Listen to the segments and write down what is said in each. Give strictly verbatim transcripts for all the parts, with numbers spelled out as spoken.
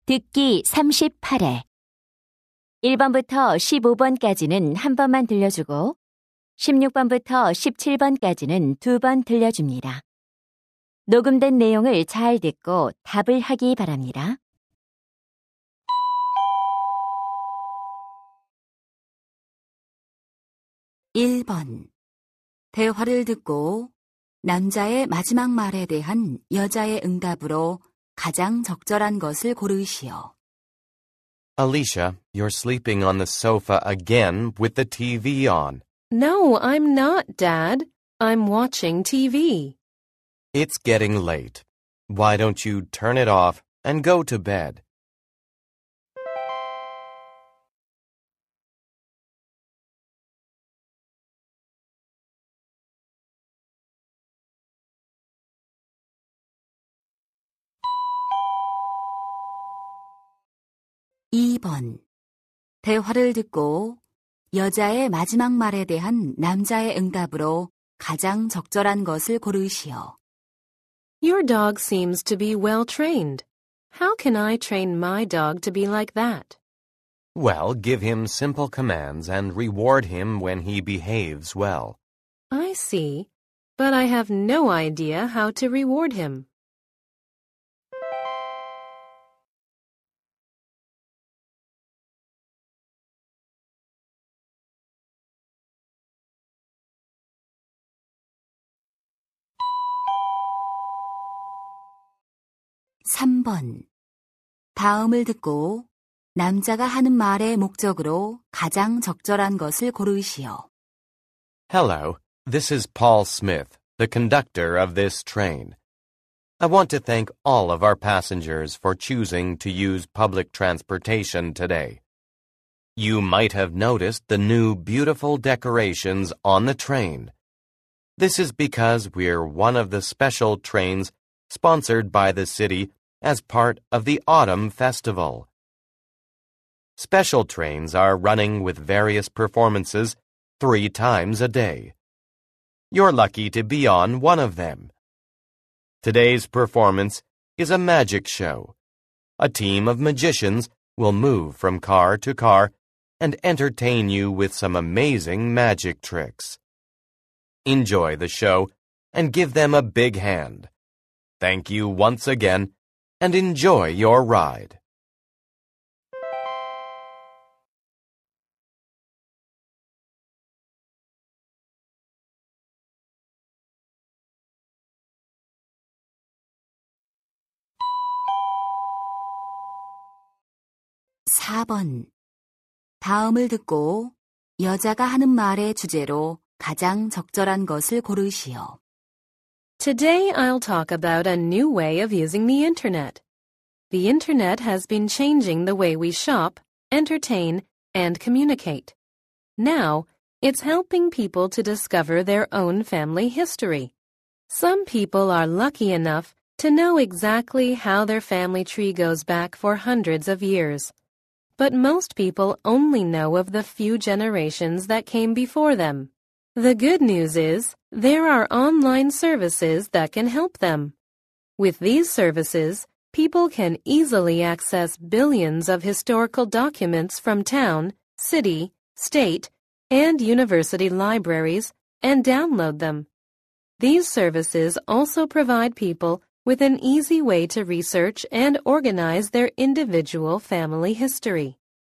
듣기 삼십팔 회. 일 번부터 십오 번까지는 한 번만 들려주고 십육 번부터 십칠 번까지는 두 번 들려줍니다. 녹음된 내용을 잘 듣고 답을 하기 바랍니다. 일 번. 대화를 듣고 남자의 마지막 말에 대한 여자의 응답으로 가장 적절한 것을 고르시오. Alicia, you're sleeping on the sofa again with the T V on. No, I'm not, Dad. I'm watching T V. It's getting late. Why don't you turn it off and go to bed? 이 번. 대화를 듣고 여자의 마지막 말에 대한 남자의 응답으로 가장 적절한 것을 고르시오. Your dog seems to be well trained. How can I train my dog to be like that? Well, give him simple commands and reward him when he behaves well. I see, but I have no idea how to reward him. 삼 번. 다음을 듣고 남자가 하는 말의 목적으로 가장 적절한 것을 고르시오. Hello, this is Paul Smith, the conductor of this train. I want to thank all of our passengers for choosing to use public transportation today. You might have noticed the new beautiful decorations on the train. This is because we're one of the special trains sponsored by the city as part of the Autumn Festival. Special trains are running with various performances three times a day. You're lucky to be on one of them. Today's performance is a magic show. A team of magicians will move from car to car and entertain you with some amazing magic tricks. Enjoy the show and give them a big hand. Thank you once again, and enjoy your ride. 사 번. 다음을 듣고 여자가 하는 말의 주제로 가장 적절한 것을 고르시오. Today I'll talk about a new way of using the Internet. The Internet has been changing the way we shop, entertain, and communicate. Now, it's helping people to discover their own family history. Some people are lucky enough to know exactly how their family tree goes back for hundreds of years. But most people only know of the few generations that came before them. The good news is, there are online services that can help them. With these services, people can easily access billions of historical documents from town, city, state, and university libraries and download them. These services also provide people with an easy way to research and organize their individual family history.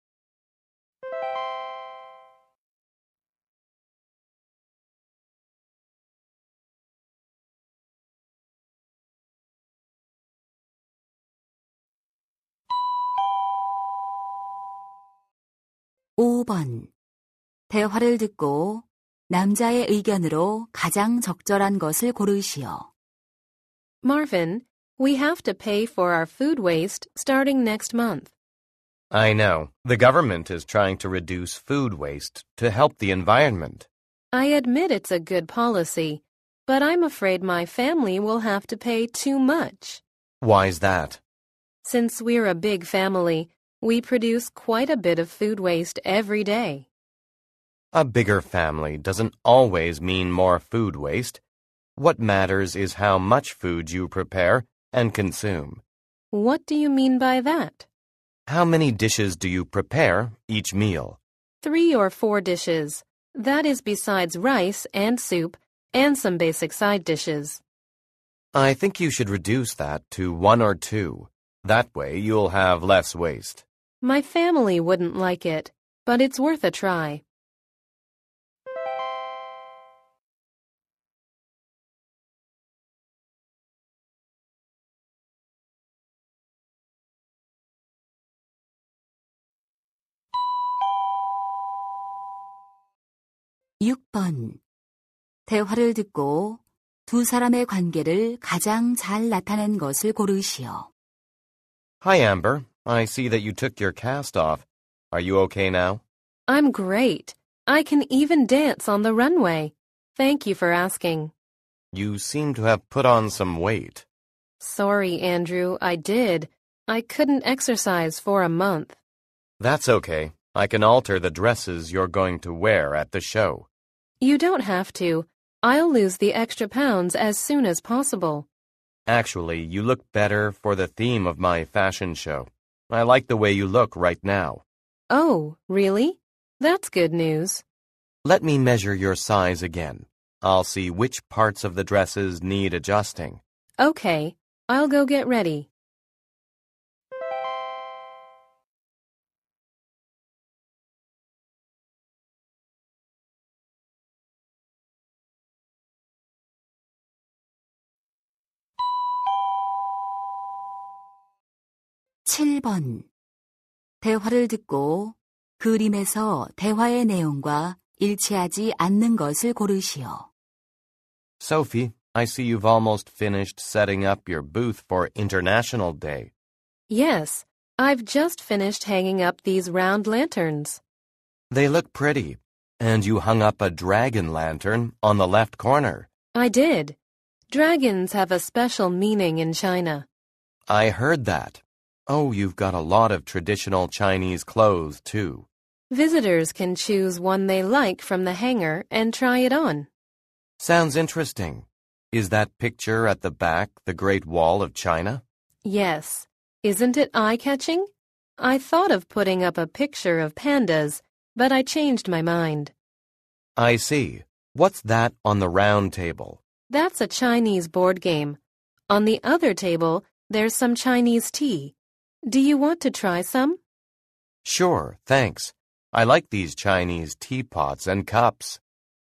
오 번. 대화를 듣고 남자의 의견으로 가장 적절한 것을 고르시오. Marvin, we have to pay for our food waste starting next month. I know. The government is trying to reduce food waste to help the environment. I admit it's a good policy, but I'm afraid my family will have to pay too much. Why's that? Since we're a big family, we produce quite a bit of food waste every day. A bigger family doesn't always mean more food waste. What matters is how much food you prepare and consume. What do you mean by that? How many dishes do you prepare each meal? Three or four dishes. That is besides rice and soup and some basic side dishes. I think you should reduce that to one or two. That way you'll have less waste. My family wouldn't like it, but it's worth a try. 육 번. 대화를 듣고 두 사람의 관계를 가장 잘 나타낸 것을 고르시오. Hi, Amber. I see that you took your cast off. Are you okay now? I'm great. I can even dance on the runway. Thank you for asking. You seem to have put on some weight. Sorry, Andrew, I did. I couldn't exercise for a month. That's okay. I can alter the dresses you're going to wear at the show. You don't have to. I'll lose the extra pounds as soon as possible. Actually, you look better for the theme of my fashion show. I like the way you look right now. Oh, really? That's good news. Let me measure your size again. I'll see which parts of the dresses need adjusting. Okay, I'll go get ready. 칠 번. 대화를 듣고 그림에서 대화의 내용과 일치하지 않는 것을 고르시오. Sophie, I see you've almost finished setting up your booth for International Day. Yes, I've just finished hanging up these round lanterns. They look pretty. And you hung up a dragon lantern on the left corner. I did. Dragons have a special meaning in China. I heard that. Oh, you've got a lot of traditional Chinese clothes, too. Visitors can choose one they like from the hanger and try it on. Sounds interesting. Is that picture at the back the Great Wall of China? Yes. Isn't it eye-catching? I thought of putting up a picture of pandas, but I changed my mind. I see. What's that on the round table? That's a Chinese board game. On the other table, there's some Chinese tea. Do you want to try some? Sure, thanks. I like these Chinese teapots and cups.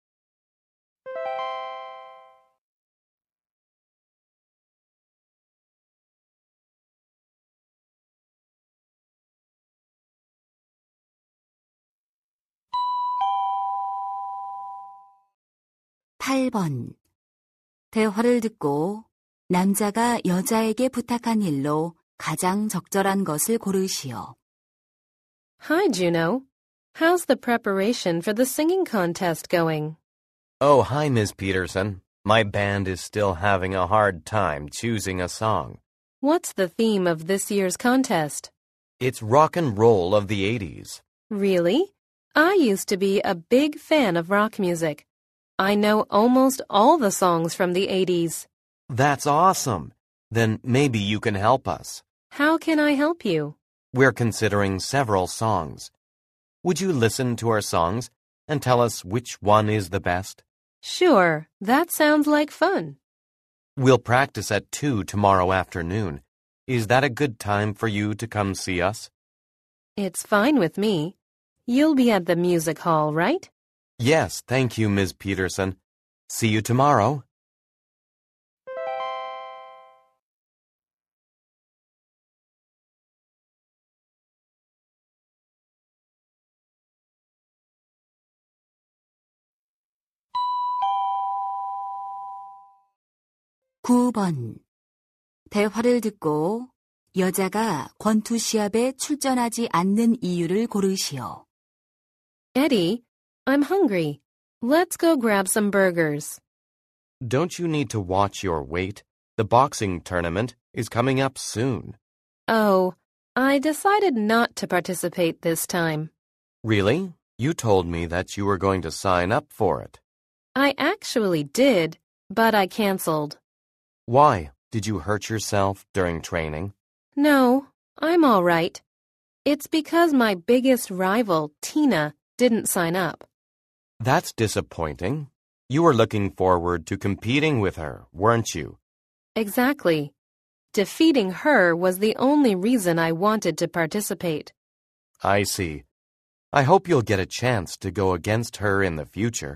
팔 번. 대화를 듣고 남자가 여자에게 부탁한 일로 가장 적절한 것을 고르시오. Hi, Juno. How's the preparation for the singing contest going? Oh, hi, Miss Peterson. My band is still having a hard time choosing a song. What's the theme of this year's contest? It's rock and roll of the eighties. Really? I used to be a big fan of rock music. I know almost all the songs from the eighties. That's awesome. Then maybe you can help us. How can I help you? We're considering several songs. Would you listen to our songs and tell us which one is the best? Sure, that sounds like fun. We'll practice at two tomorrow afternoon. Is that a good time for you to come see us? It's fine with me. You'll be at the music hall, right? Yes, thank you, Miss Peterson. See you tomorrow. 구 번. 대화를 듣고 여자가 권투 시합에 출전하지 않는 이유를 고르시오. Eddie, I'm hungry. Let's go grab some burgers. Don't you need to watch your weight? The boxing tournament is coming up soon. Oh, I decided not to participate this time. Really? You told me that you were going to sign up for it. I actually did, but I canceled. Why? Did you hurt yourself during training? No, I'm all right. It's because my biggest rival, Tina, didn't sign up. That's disappointing. You were looking forward to competing with her, weren't you? Exactly. Defeating her was the only reason I wanted to participate. I see. I hope you'll get a chance to go against her in the future.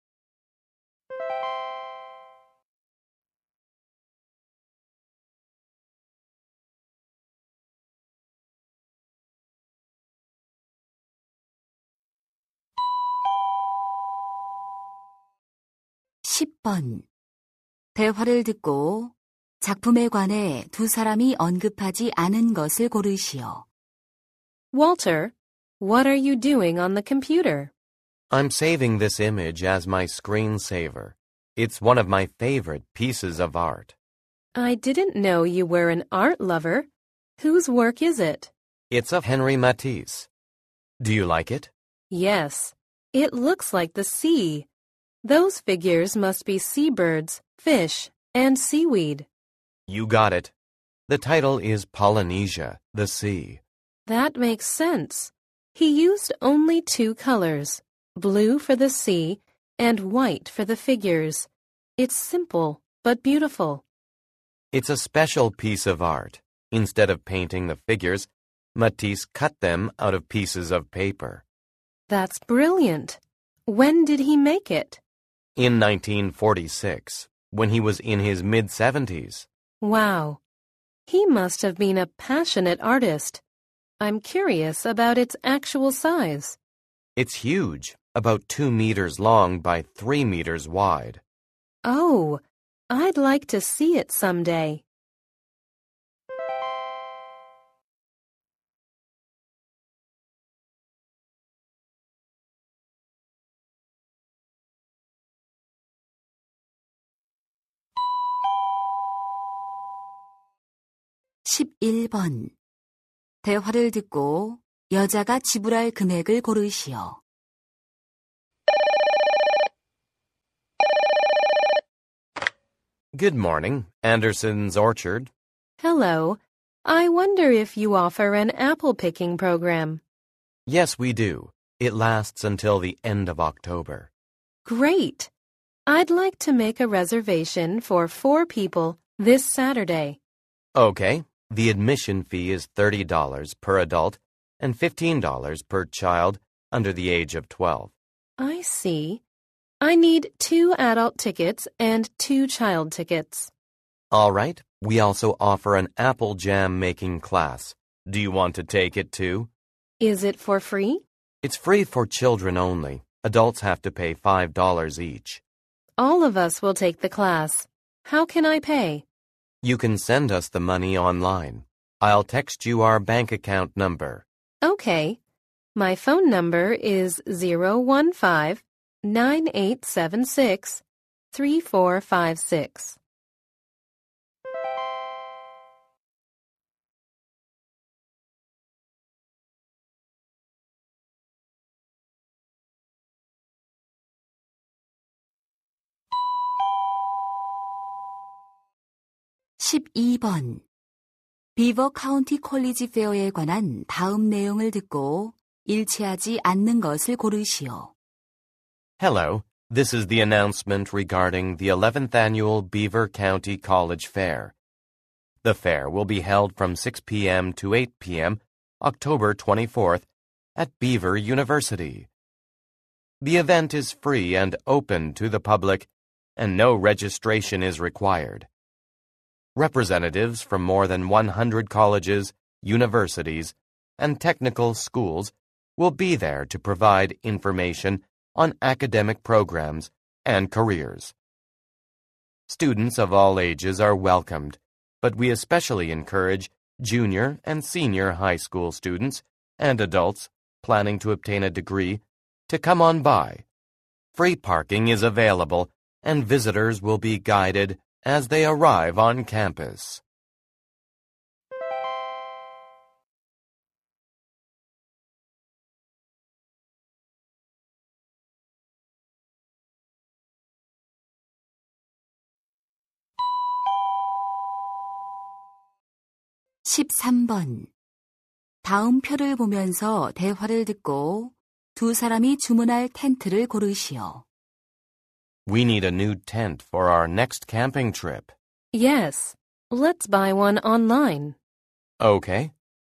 십 번. 대화를 듣고 작품에 관해 두 사람이 언급하지 않은 것을 고르시오. Walter, what are you doing on the computer? I'm saving this image as my screensaver. It's one of my favorite pieces of art. I didn't know you were an art lover. Whose work is it? It's of Henri Matisse. Do you like it? Yes, it looks like the sea. Those figures must be seabirds, fish, and seaweed. You got it. The title is Polynesia, the Sea. That makes sense. He used only two colors, blue for the sea and white for the figures. It's simple but beautiful. It's a special piece of art. Instead of painting the figures, Matisse cut them out of pieces of paper. That's brilliant. When did he make it? In nineteen forty-six, when he was in his mid-seventies. Wow. He must have been a passionate artist. I'm curious about its actual size. It's huge, about two meters long by three meters wide. Oh, I'd like to see it someday. 십일 번. 대화를 듣고 여자가 지불할 금액을 고르시오. Good morning, Anderson's Orchard. Hello. I wonder if you offer an apple picking program. Yes, we do. It lasts until the end of October. Great. I'd like to make a reservation for four people this Saturday. Okay. The admission fee is thirty dollars per adult and fifteen dollars per child under the age of twelve. I see. I need two adult tickets and two child tickets. All right. We also offer an apple jam making class. Do you want to take it too? Is it for free? It's free for children only. Adults have to pay five dollars each. All of us will take the class. How can I pay? You can send us the money online. I'll text you our bank account number. Okay. My phone number is zero one five, nine eight seven six, three four five six. 십이 번. 비버 카운티 콜리지 페어에 관한 다음 내용을 듣고 일치하지 않는 것을 고르시오. Hello, this is the announcement regarding the eleventh Annual Beaver County College Fair. The fair will be held from six p.m. to eight p.m. October twenty-fourth at Beaver University. The event is free and open to the public, and no registration is required. Representatives from more than one hundred colleges, universities, and technical schools will be there to provide information on academic programs and careers. Students of all ages are welcomed, but we especially encourage junior and senior high school students and adults planning to obtain a degree to come on by. Free parking is available, and visitors will be guided as they arrive on campus. 십삼 번. 다음 표를 보면서 대화를 듣고 두 사람이 주문할 텐트를 고르시오. We need a new tent for our next camping trip. Yes, let's buy one online. Okay.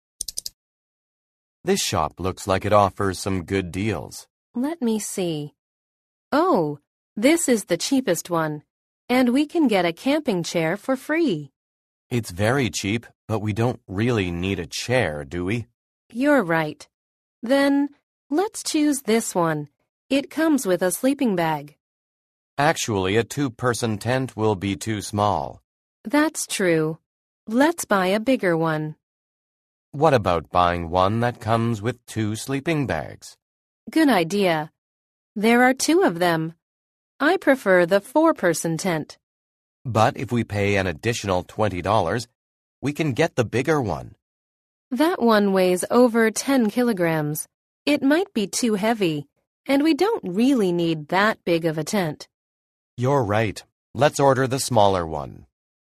This shop looks like it offers some good deals. Let me see. Oh, this is the cheapest one, and we can get a camping chair for free. It's very cheap, but we don't really need a chair, do we? You're right. Then, let's choose this one. It comes with a sleeping bag. Actually, a two-person tent will be too small. That's true. Let's buy a bigger one. What about buying one that comes with two sleeping bags? Good idea. There are two of them. I prefer the four-person tent. But if we pay an additional twenty dollars, we can get the bigger one. That one weighs over ten kilograms. It might be too heavy, and we don't really need that big of a tent. You're right. Let's order the smaller one.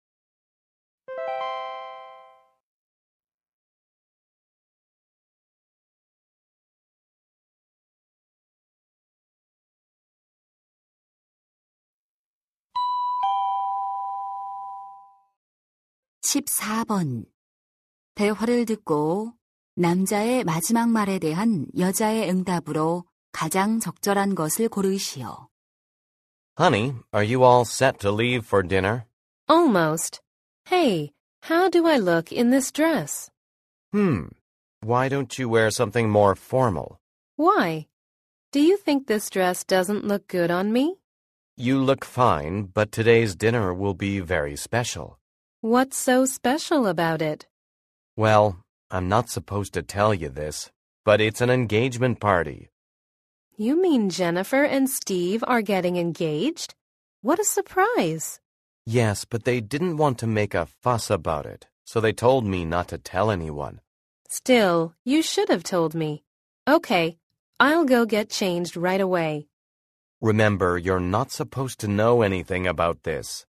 십사 번. 대화를 듣고 남자의 마지막 말에 대한 여자의 응답으로 가장 적절한 것을 고르시오. Honey, are you all set to leave for dinner? Almost. Hey, how do I look in this dress? Hmm. Why don't you wear something more formal? Why? Do you think this dress doesn't look good on me? You look fine, but today's dinner will be very special. What's so special about it? Well, I'm not supposed to tell you this, but it's an engagement party. You mean Jennifer and Steve are getting engaged? What a surprise! Yes, but they didn't want to make a fuss about it, so they told me not to tell anyone. Still, you should have told me. Okay, I'll go get changed right away. Remember, you're not supposed to know anything about this.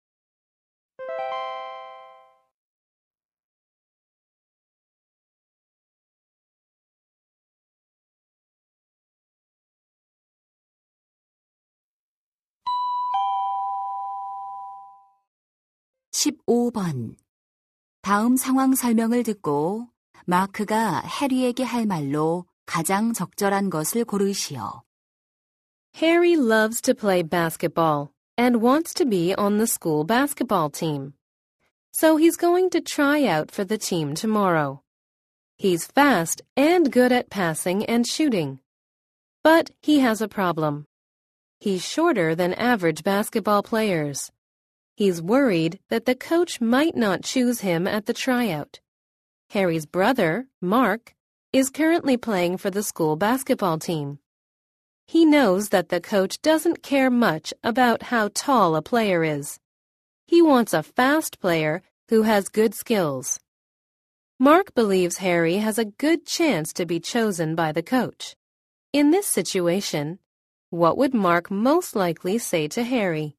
십오 번. 다음 상황 설명을 듣고 마크가 해리에게 할 말로 가장 적절한 것을 고르시오. Harry loves to play basketball and wants to be on the school basketball team. So he's going to try out for the team tomorrow. He's fast and good at passing and shooting. But he has a problem. He's shorter than average basketball players. He's worried that the coach might not choose him at the tryout. Harry's brother, Mark, is currently playing for the school basketball team. He knows that the coach doesn't care much about how tall a player is. He wants a fast player who has good skills. Mark believes Harry has a good chance to be chosen by the coach. In this situation, what would Mark most likely say to Harry?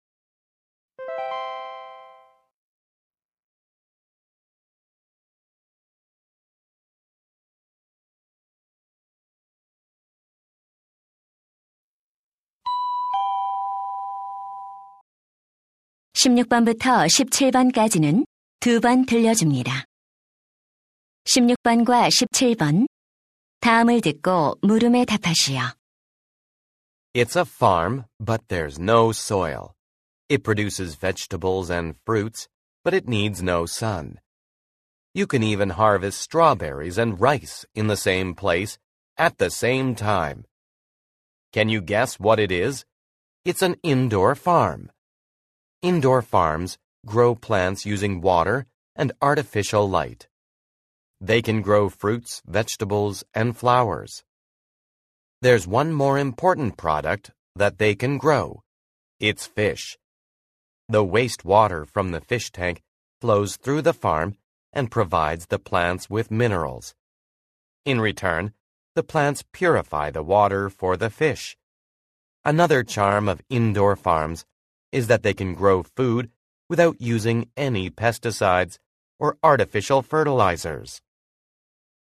십육 번부터 십칠 번까지는 두 번 들려줍니다. 십육 번과 십칠 번, 다음을 듣고 물음에 답하시오. It's a farm, but there's no soil. It produces vegetables and fruits, but it needs no sun. You can even harvest strawberries and rice in the same place at the same time. Can you guess what it is? It's an indoor farm. Indoor farms grow plants using water and artificial light. They can grow fruits, vegetables, and flowers. There's one more important product that they can grow. It's fish. The wastewater from the fish tank flows through the farm and provides the plants with minerals. In return, the plants purify the water for the fish. Another charm of indoor farms is that they can grow food without using any pesticides or artificial fertilizers.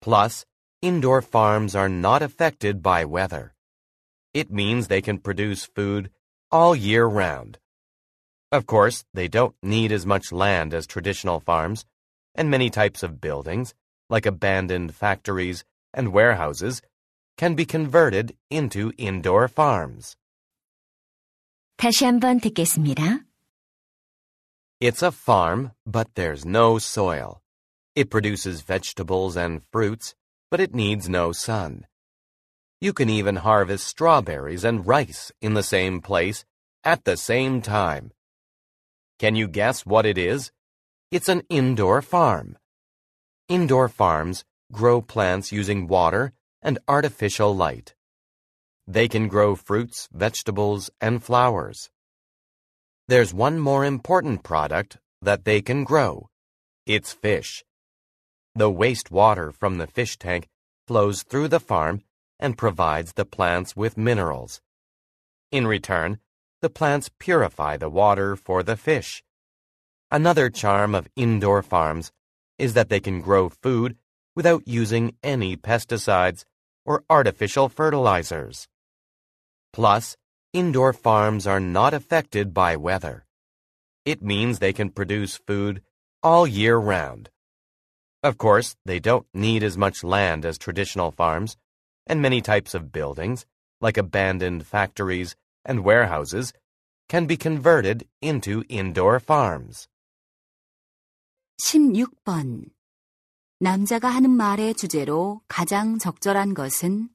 Plus, indoor farms are not affected by weather. It means they can produce food all year round. Of course, they don't need as much land as traditional farms, and many types of buildings, like abandoned factories and warehouses, can be converted into indoor farms. 다시 한번 듣겠습니다. It's a farm, but there's no soil. It produces vegetables and fruits, but it needs no sun. You can even harvest strawberries and rice in the same place at the same time. Can you guess what it is? It's an indoor farm. Indoor farms grow plants using water and artificial light. They can grow fruits, vegetables, and flowers. There's one more important product that they can grow. It's fish. The wastewater from the fish tank flows through the farm and provides the plants with minerals. In return, the plants purify the water for the fish. Another charm of indoor farms is that they can grow food without using any pesticides or artificial fertilizers. Plus, indoor farms are not affected by weather. It means they can produce food all year round. Of course, they don't need as much land as traditional farms, and many types of buildings, like abandoned factories and warehouses, can be converted into indoor farms. 십육 번. 남자가 하는 말의 주제로 가장 적절한 것은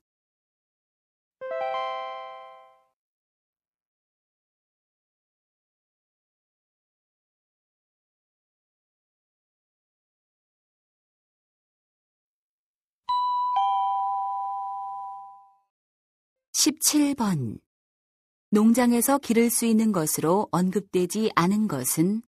십칠 번. 농장에서 기를 수 있는 것으로 언급되지 않은 것은